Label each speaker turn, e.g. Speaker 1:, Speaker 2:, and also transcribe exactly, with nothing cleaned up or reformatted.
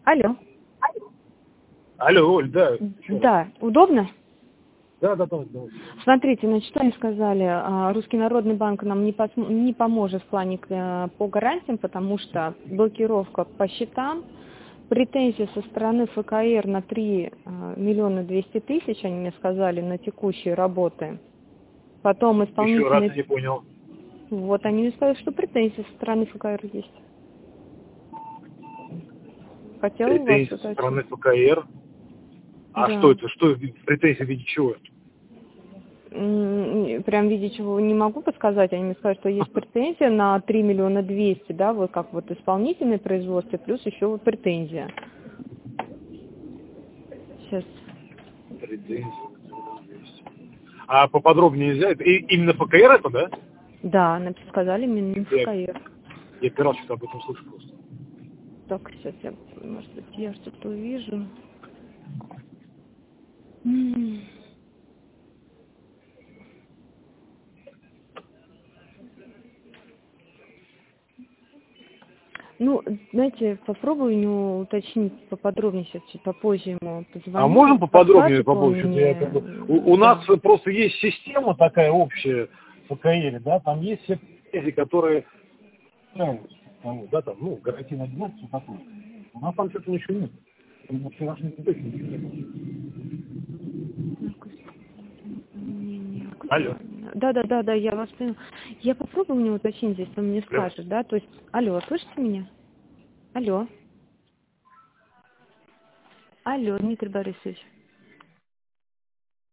Speaker 1: Алло.
Speaker 2: Алло, Оль, да.
Speaker 1: Да, удобно?
Speaker 2: Да, да, да, да.
Speaker 1: Смотрите, значит, что они сказали, а, Русский народный банк нам не, пос- не поможет в плане э, по гарантиям, потому что блокировка по счетам, претензии со стороны ФКР на три миллиона двести тысяч, они мне сказали, на текущие работы. Потом
Speaker 2: Еще раз я
Speaker 1: исполнительный,
Speaker 2: не понял.
Speaker 1: вот они мне сказали, что претензии со стороны ФКР есть. Хотела у вас
Speaker 2: Претензии со
Speaker 1: уточнить.
Speaker 2: стороны ФКР. А что
Speaker 1: Да.
Speaker 2: это? Что претензии в виде чего?
Speaker 1: М, Прям в виде чего не могу подсказать. Они мне сказали, что есть претензия на три миллиона двести, да, вы как вот исполнительное производство, плюс еще вот претензия. Сейчас.
Speaker 2: Претензии. А поподробнее нельзя? Это и- именно ФКР это, да?
Speaker 1: Да, нам сказали
Speaker 2: Я,
Speaker 1: Минфкр.
Speaker 2: я первый раз что-то об этом слышу просто.
Speaker 1: Так, сейчас я, может быть, я что-то увижу. М. Ну, знаете, попробую у него уточнить поподробнее, сейчас чуть попозже ему
Speaker 2: А
Speaker 1: позвоню.
Speaker 2: можем поподробнее
Speaker 1: Подскажет
Speaker 2: попозже?
Speaker 1: он
Speaker 2: Что-то я
Speaker 1: мне?
Speaker 2: как бы... у, у нас
Speaker 1: Да.
Speaker 2: просто есть система такая общая в ФКР, да, там есть все претензии, которые, ну, ну, да, там, ну, гарантийный объект, все такое. У нас там что-то ничего нет. Там вчерашний день ничего нет.
Speaker 1: Не, не
Speaker 2: Алло.
Speaker 1: актуально. Да, да, да, да, я вас поняла. Я попробую у него уточнить здесь, он мне
Speaker 2: Алло.
Speaker 1: скажет, да, то есть, алло, слышите меня? Алло. Алло, Дмитрий Борисович.